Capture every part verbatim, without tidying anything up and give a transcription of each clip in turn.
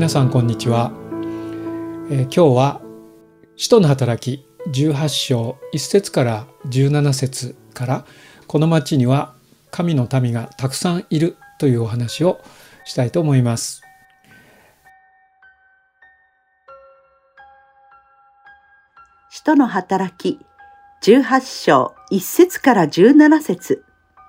皆さんこんにちは。えー、今日は使徒の働きじゅうはち章いち節からじゅうなな節からこの町には神の民がたくさんいるというお話をしたいと思います。 使徒の働きじゅうはち章いち節からじゅうなな節。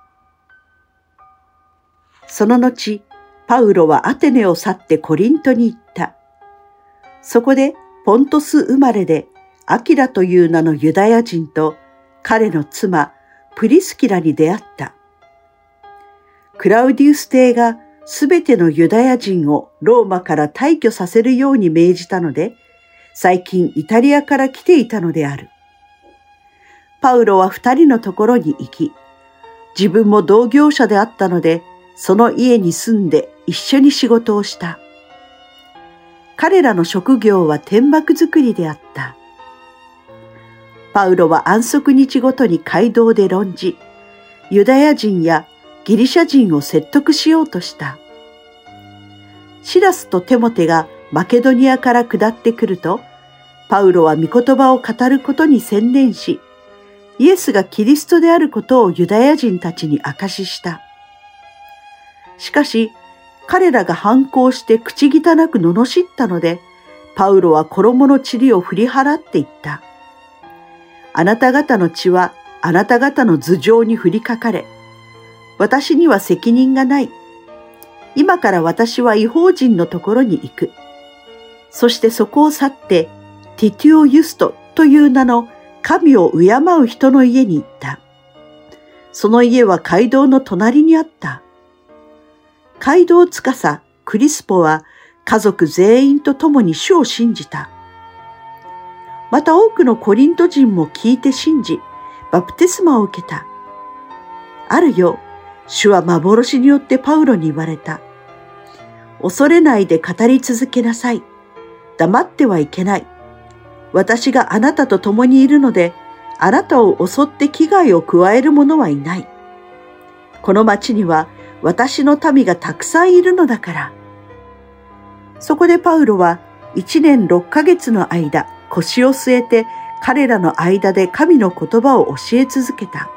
その後パウロはアテネを去ってコリントに行った。そこでポントス生まれでアキラという名のユダヤ人と彼の妻プリスキラに出会った。クラウディウス帝がすべてのユダヤ人をローマから退去させるように命じたので、最近イタリアから来ていたのである。パウロは二人のところに行き、自分も同業者であったので、その家に住んで一緒に仕事をした。彼らの職業は天幕作りであった。パウロは安息日ごとに街道で論じ、ユダヤ人やギリシャ人を説得しようとした。シラスとテモテがマケドニアから下ってくると、パウロは御言葉を語ることに専念し、イエスがキリストであることをユダヤ人たちに証しした。しかし、彼らが反抗して口汚く罵ったので、パウロは衣の塵を振り払っていった。あなた方の血はあなた方の頭上に降りかかれ。私には責任がない。今から私は異邦人のところに行く。そしてそこを去って、ティテュオ・ユストという名の神を敬う人の家に行った。その家は街道の隣にあった。街道司クリスポは家族全員と共に主を信じた。また多くのコリント人も聞いて信じ、バプテスマを受けた。ある夜、主は幻によってパウロに言われた。恐れないで語り続けなさい。黙ってはいけない。私があなたと共にいるので、あなたを襲って危害を加える者はいない。この町には私の民がたくさんいるのだから。そこでパウロは一年六ヶ月の間腰を据えて彼らの間で神の言葉を教え続けた。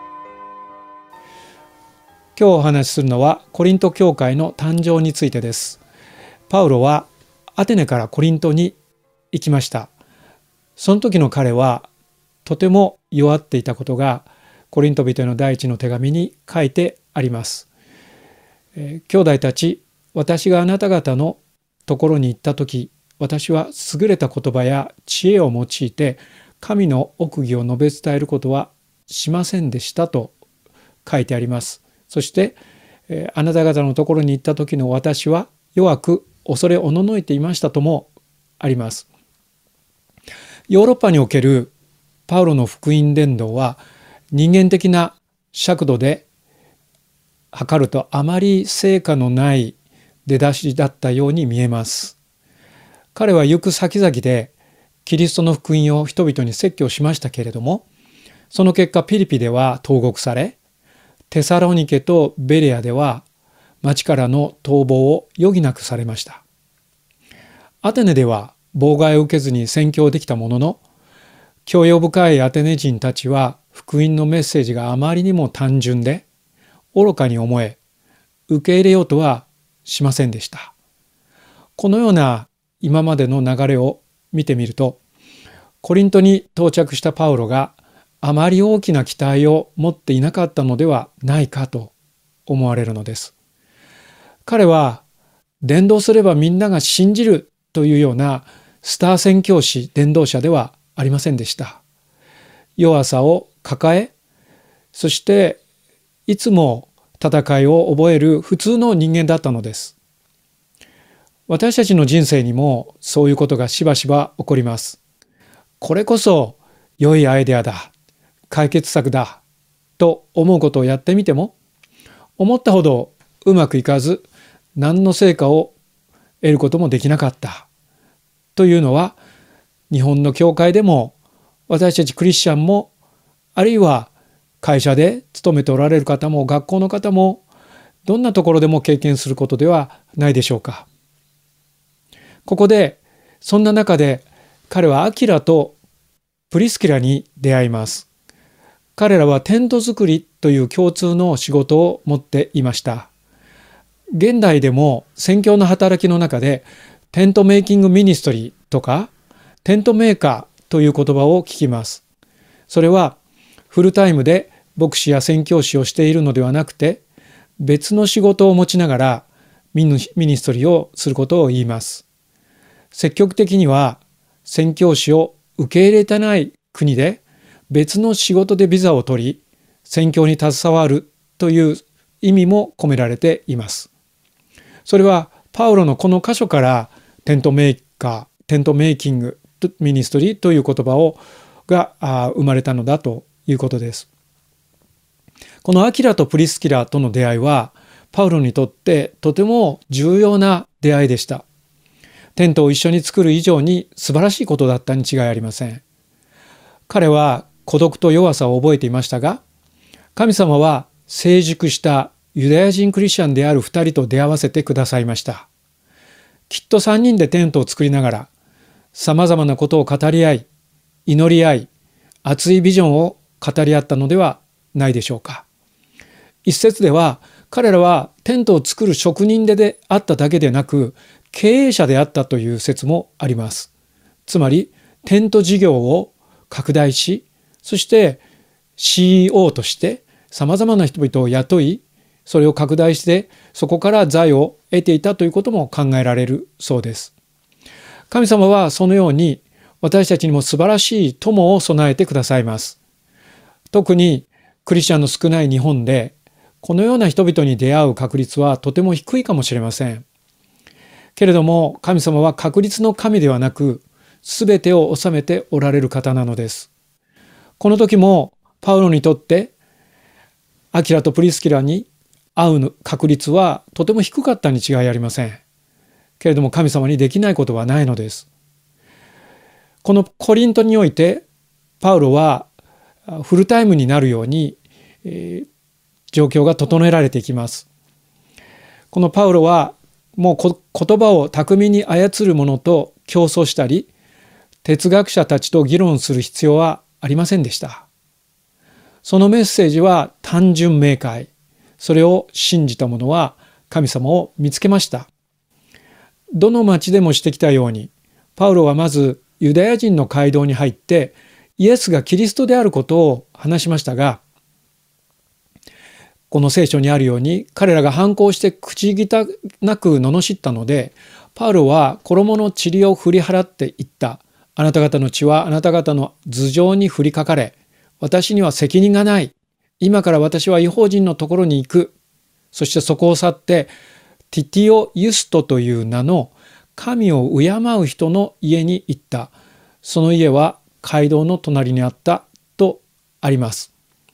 今日お話しするのはコリント教会の誕生についてです。パウロはアテネからコリントに行きました。その時の彼はとても弱っていたことがコリント人への第一の手紙に書いてあります。えー、兄弟たち、私があなた方のところに行った時、私は優れた言葉や知恵を用いて神の奥義を述べ伝えることはしませんでしたと書いてあります。そして、えー、あなた方のところに行った時の私は弱く恐れおののいていましたともあります。ヨーロッパにおけるパウロの福音伝道は人間的な尺度で測るとあまり成果のない出だしだったように見えます。彼は行く先々でキリストの福音を人々に説教しましたけれども、その結果ピリピでは投獄され、テサロニケとベレアでは町からの逃亡を余儀なくされました。アテネでは妨害を受けずに宣教できたものの、教養深いアテネ人たちは福音のメッセージがあまりにも単純で愚かに思え、受け入れようとはしませんでした。このような今までの流れを見てみると、コリントに到着したパウロがあまり大きな期待を持っていなかったのではないかと思われるのです。彼は伝道すればみんなが信じるというようなスター宣教師伝道者ではありませんでした。弱さを抱え、そしていつも戦いを覚える普通の人間だったのです。私たちの人生にもそういうことがしばしば起こります。これこそ良いアイデアだ、解決策だと思うことをやってみても、思ったほどうまくいかず何の成果を得ることもできなかったというのは、日本の教会でも私たちクリスチャンも、あるいは会社で勤めておられる方も学校の方もどんなところでも経験することではないでしょうか。 ここでそんな中で彼はアキラとプリスキラに出会います。彼らはテント作りという共通の仕事を持っていました。現代でも宣教の働きの中でテントメイキングミニストリーとかテントメーカーという言葉を聞きます。それはフルタイムで牧師や宣教師をしているのではなくて、別の仕事を持ちながらミニストリーをすることを言います。積極的には宣教師を受け入れてない国で別の仕事でビザを取り、宣教に携わるという意味も込められています。それはパウロのこの箇所からテントメーカー、テントメイキングミニストリーという言葉をが生まれたのだということです。このアキラとプリスキラとの出会いはパウロにとってとても重要な出会いでした。テントを一緒に作る以上に素晴らしいことだったに違いありません。彼は孤独と弱さを覚えていましたが、神様は成熟したユダヤ人クリスチャンである二人と出会わせてくださいました。きっと三人でテントを作りながらさまざまなことを語り合い、祈り合い、熱いビジョンを語り合ったのではないでしょうか。一節では彼らはテントを作る職人でであっただけでなく経営者であったという説もあります。つまりテント事業を拡大し、そして シーイーオー としてさまざまな人々を雇い、それを拡大してそこから財を得ていたということも考えられるそうです。神様はそのように私たちにも素晴らしい友を備えてくださいます。特にクリスチャンの少ない日本でこのような人々に出会う確率はとても低いかもしれません。けれども神様は確率の神ではなく、すべてを治めておられる方なのです。この時もパウロにとってアキラとプリスキラに会う確率はとても低かったに違いありません。けれども神様にできないことはないのです。このコリントにおいてパウロはフルタイムになるように、えー、状況が整えられていきます。このパウロはもう言葉を巧みに操る者と競争したり、哲学者たちと議論する必要はありませんでした。そのメッセージは単純明快。それを信じた者は神様を見つけました。どの町でもしてきたように、パウロはまずユダヤ人の街道に入ってイエスがキリストであることを話しましたが、この聖書にあるように彼らが反抗して口汚く罵ったので、パウロは衣の塵を振り払っていった。あなた方の血はあなた方の頭上に降りかかれ、私には責任がない。今から私は異邦人のところに行く。そしてそこを去ってティティオ・ユストという名の神を敬う人の家に行った。その家は街道の隣にあったとあります。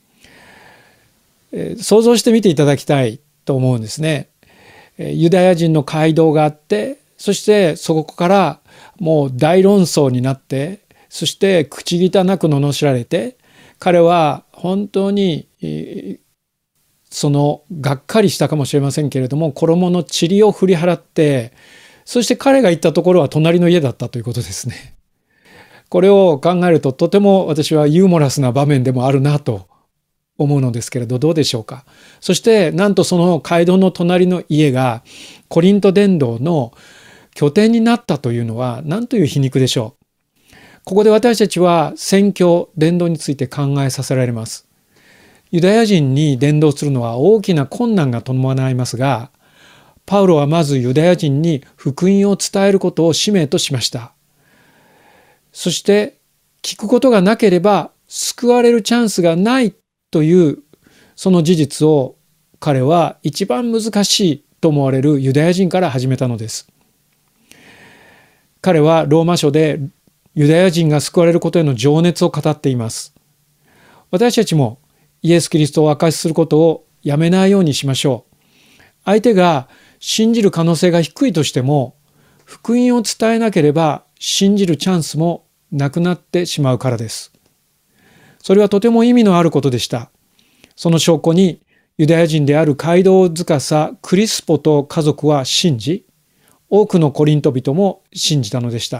えー、想像してみていただきたいと思うんですね。えー、ユダヤ人の街道があって、そしてそこからもう大論争になって、そして口汚く罵られて、彼は本当に、えー、そのがっかりしたかもしれませんけれども、衣の塵を振り払って、そして彼が行ったところは隣の家だったということですね。これを考えるととても私はユーモラスな場面でもあるなと思うのですけれど、どうでしょうか。そしてなんとその街道の隣の家がコリント伝道の拠点になったというのは何という皮肉でしょう。ここで私たちは宣教伝道について考えさせられます。ユダヤ人に伝道するのは大きな困難が伴いますが、パウロはまずユダヤ人に福音を伝えることを使命としました。そして聞くことがなければ救われるチャンスがないというその事実を彼は一番難しいと思われるユダヤ人から始めたのです。彼はローマ書でユダヤ人が救われることへの情熱を語っています。私たちもイエス・キリストを証しすることをやめないようにしましょう。相手が信じる可能性が低いとしても、福音を伝えなければ信じるチャンスもなくなってしまうからです。それはとても意味のあることでした。その証拠にユダヤ人である街道司クリスポと家族は信じ、 多くのコリント人も信じたのでした。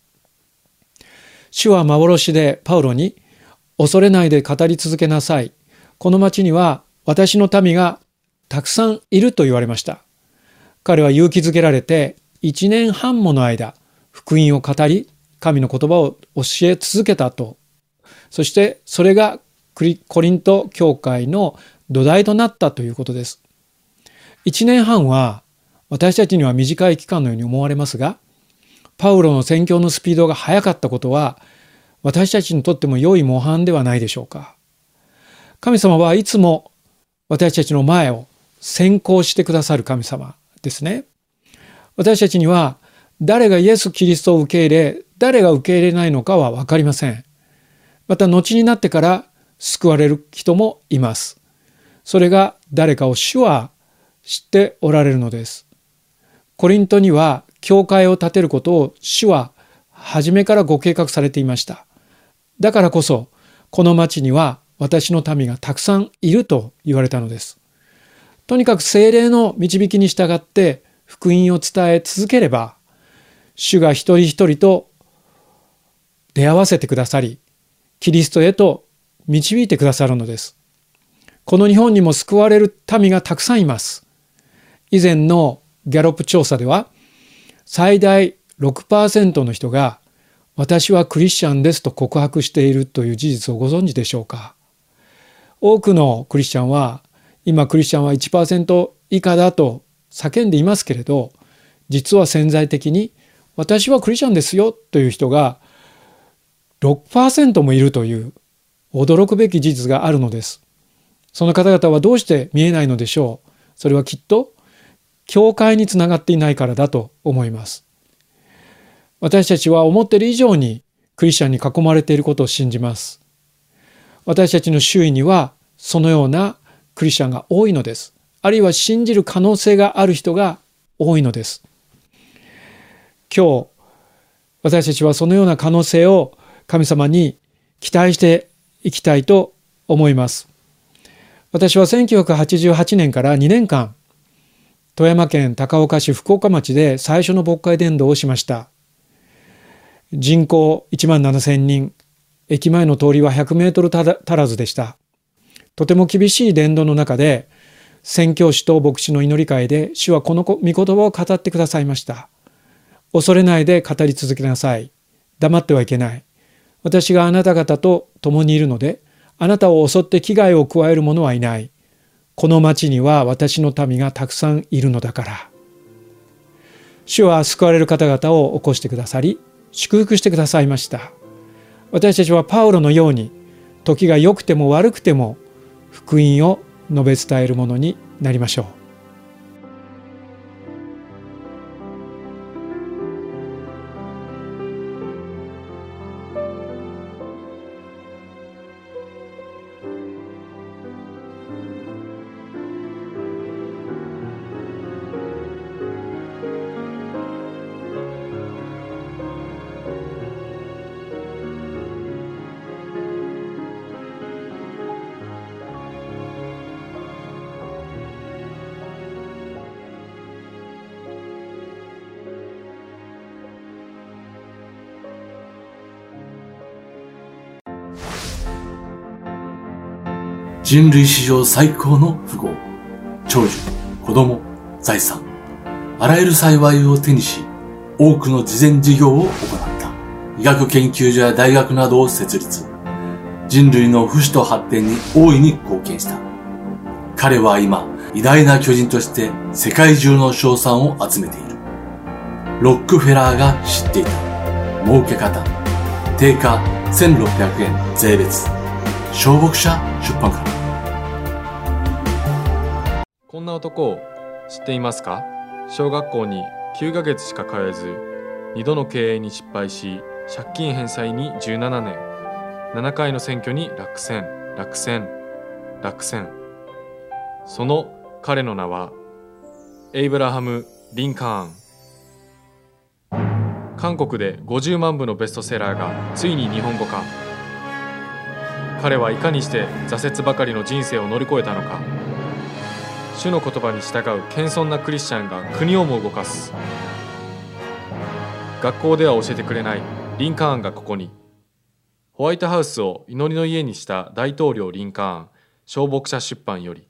主は幻でパウロに、恐れないで語り続けなさい。この町には私の民がたくさんいると言われました。彼は勇気づけられて一年半もの間、福音を語り、神の言葉を教え続けたと。そしてそれがコリント教会の土台となったということです。一年半は私たちには短い期間のように思われますが、パウロの宣教のスピードが速かったことは私たちにとっても良い模範ではないでしょうか。神様はいつも私たちの前を先行してくださる神様ですね。私たちには誰がイエス・キリストを受け入れ、誰が受け入れないのかは分かりません。また後になってから救われる人もいます。それが誰かを主は知っておられるのです。コリントには教会を建てることを主は初めからご計画されていました。だからこそこの町には私の民がたくさんいると言われたのです。とにかく聖霊の導きに従って福音を伝え続ければ、主が一人一人と出会わせてくださり、キリストへと導いてくださるのです。この日本にも救われる民がたくさんいます。以前のギャロップ調査では、最大 ろくパーセント の人が私はクリスチャンですと告白しているという事実をご存知でしょうか。多くのクリスチャンは今クリスチャンは いちパーセント 以下だと叫んでいますけれど、実は潜在的に私はクリスチャンですよという人が ろくパーセント もいるという驚くべき事実があるのです。その方々はどうして見えないのでしょう。それはきっと教会につながっていないからだと思います。私たちは思っている以上にクリスチャンに囲まれていることを信じます。私たちの周囲にはそのようなクリスチャンが多いのです。あるいは信じる可能性がある人が多いのです。今日私たちはそのような可能性を神様に期待していきたいと思います。私はせんきゅうひゃくはちじゅうはちねんからにねんかん富山県高岡市福岡町で最初の牧会伝道をしました。人口いちまんななせんにん、駅前の通りはひゃくメートル足らずでした。とても厳しい伝道の中で、宣教師と牧師の祈り会で主はこの御言葉を語ってくださいました。恐れないで語り続けなさい。黙ってはいけない。私があなた方と共にいるので、あなたを襲って危害を加える者はいない。この町には私の民がたくさんいるのだから。主は救われる方々を起こしてくださり、祝福してくださいました。私たちはパウロのように、時が良くても悪くても福音を述べ伝えるものになりましょう。 人類史上最高の富豪、長寿、子供、財産、あらゆる幸いを手にし、多くの慈善事業を行った。医学研究所や大学などを設立。人類の不死と発展に大いに貢献した。彼は今、偉大な巨人として世界中の称賛を集めている。ロックフェラーが知っていた。儲け方。定価せんろっぴゃくえん税別。小牧者出版から。 こんな男を知っていますか？小学校にきゅうかげつしか通えず、にどの経営に失敗し、借金返済にじゅうななねん、ななかいの選挙に落選、落選、落選。その彼の名は、エイブラハム・リンカーン。韓国でごじゅうまんぶのベストセラーがついに日本語化。彼はいかにして挫折ばかりの人生を乗り越えたのか。主の言葉に従う謙遜なクリスチャンが国をも動かす。 学校では教えてくれないリンカーンがここに。ホワイトハウスを祈りの家にした大統領リンカーン、小牧者出版より。